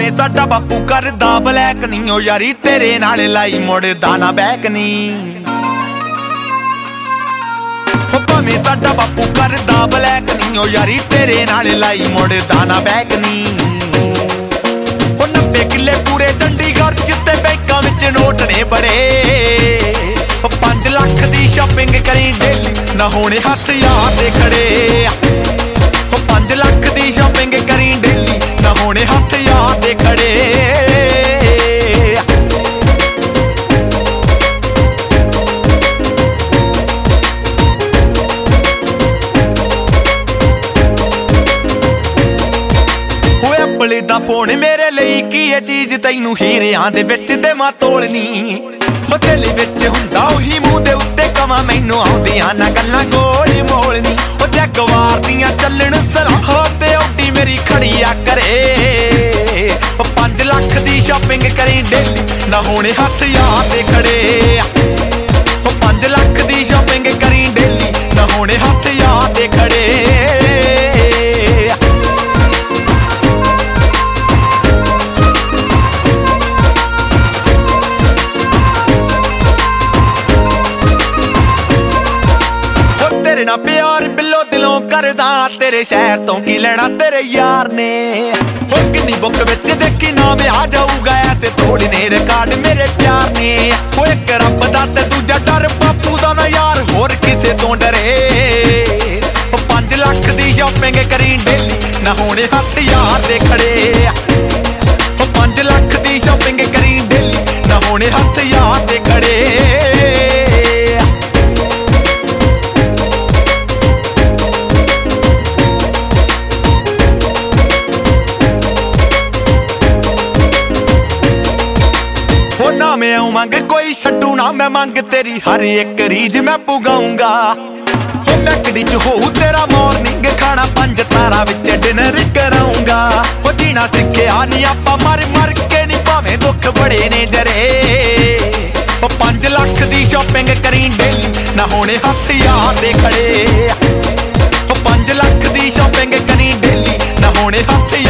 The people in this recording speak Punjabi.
ਭਾਵੇਂ ਸਾਡਾ ਬਾਪੂ ਕਰਦਾ ਬਲੈਕ ਨਹੀਂ ਓ ਯਾਰੀ ਤੇਰੇ ਨਾਲ ਲਾਈ ਮੁੜਦਾ ਨਾ ਬੈਕ ਨਹੀਂ। ਭਾਵੇਂ ਸਾਡਾ ਬਾਪੂ ਕਰਦਾ ਬਲੈਕ ਨਹੀਂ ਓ ਯਾਰੀ ਤੇਰੇ ਨਾਲ ਲਾਈ ਮੁੜਦਾ ਨਾ ਬੈਕ ਨਹੀਂ। 90 ਕਿੱਲੇ ਪੂਰੇ ਚੰਡੀਗੜ੍ਹ ਜਿੱਤੇ ਬੈਂਕਾਂ ਵਿੱਚ ਨੋਟ ਨੇ ਬੜੇ। 5 ਲੱਖ ਦੀ ਸ਼ਾਪਿੰਗ ਕਰੀ ਡੇਲੀ ਨਾ ਹੋਣੇ ਹੱਥ ਯਾਰ ਦੇ ਖੜੇ। 5 ਲੱਖ ਦੀ ਸ਼ਾਪਿੰਗ ਕਰੀ ਡੇਲੀ ਨਾ ਹੋਣੇ ਹੱਥ ਯਾਰ ਦੇ ਖੜੇ। ਐਪਲ ਦਾ ਫੋਨ ਮੇਰੇ ਲਈ ਕੀ ਇਹ ਚੀਜ਼ ਤੈਨੂੰ ਹੀਰਿਆਂ ਦੇ ਵਿੱਚ ਦੇਵਾਂ ਤੋਲਨੀ। ਦਿਲ ਵਿੱਚ ਹੁੰਦਾ ਉਹੀ ਮੂੰਹ ਦੇ ਉੱਤੇ ਕਵਾਂ ਮੈਨੂੰ ਆਉਂਦੀਆਂ ਨਾ ਗੱਲਾਂ ਗੋਲੀ ਮੋਲਨੀ। ਜਗਵਾਰ ਦੀਆਂ ਚੱਲਣ ਸਲਾਹਾਂ ਤੇ ਆਉਂਦੀ ਮੇਰੀ ਖੜੀਆ ਕਰੇ। 5 ਲੱਖ ਦੀ ਸ਼ਾਪਿੰਗ ਕਰੀ ਡੇਲੀ ਨਾ ਹੋਣੇ ਹੱਥ ਯਾਰ ਦੇ ਖੜੇ। 5 ਲੱਖ ਦੀ ਸ਼ਾਪਿੰਗ ਕਰੀ ਡੇਲੀ ਨਾ ਹੋਣੇ ਹੱਥ ਯਾਰ ਦੇ ਖੜੇ। ਤੇਰੇ ਨਾਲ ਪਿਆਰ ਬਿੱਲੋ ਦਿਲੋਂ ਕਰਦਾ ਤੇਰੇ ਸ਼ਹਿਰ ਤੋਂ ਕੀ ਲੈਣਾ ਤੇਰੇ ਯਾਰ ਨੇ। ਕਿੰਨੀ ਬੁੱਕ ਵਿੱਚ ਦੇਖੀ ਨਾਮ ਆ ਜਾਊਗਾ ਐਸੇ ਥੋੜੇ ਨੇ ਰਿਕਾਰਡ ਮੇਰੇ ਪਿਆਰ ਨੇ। ਇੱਕ ਰੱਬ ਦਾ ਤੇ ਦੂਜਾ ਡਰ ਬਾਪੂ ਦਾ ਨਾ ਯਾਰ ਹੋਰ ਕਿਸੇ ਤੋਂ ਡਰੇ। 5 ਲੱਖ ਦੀ ਸ਼ਾਪਿੰਗ ਕਰੀ ਡੇਲੀ ਨਾ ਹੋਣੇ ਹੱਥ ਯਾਰ ਦੇ ਖੜੇ। 5 ਲੱਖ ਦੀ ਸ਼ਾਪਿੰਗ ਕਰੀ ਡੇਲੀ ਨਾ ਹੋਣੇ ਹੱਥ ਯਾਰ ਦੇ ਖੜੇ। ਨਾ ਮੈਂ ਮੰਗ ਕੋਈ ਛੱਡੂ ਨਾ ਮੈਂ ਮੰਗ ਤੇਰੀ ਹਰ ਇੱਕ ਰੀਝ ਮੈਂ ਪੁਗਾਉਂਗਾ। ਮੈਕੜੀ ਚ ਹੋਊ ਤੇਰਾ ਮਾਰਨਿੰਗ ਖਾਣਾ 5 ਤਾਰਾ ਵਿੱਚ ਡਿਨਰ ਕਰਾਉਂਗਾ। ਜੀਣਾ ਸਿੱਖਿਆ ਨੀ ਆਪਾਂ ਮਰ ਮਰ ਕੇ ਨੀ ਭਾਵੇਂ ਦੁੱਖ ਬੜੇ ਨੇ ਜਰੇ। 5 ਲੱਖ ਦੀ ਸ਼ਾਪਿੰਗ ਕਰੀ ਡੇਲੀ ਨਾ ਹੋਣੇ ਹੱਥ ਯਾਰ ਦੇ ਖੜੇ। 5 ਲੱਖ ਦੀ ਸ਼ਾਪਿੰਗ ਕਰੀ ਡੇਲੀ ਨਾ ਹੋਣੇ ਹੱਥ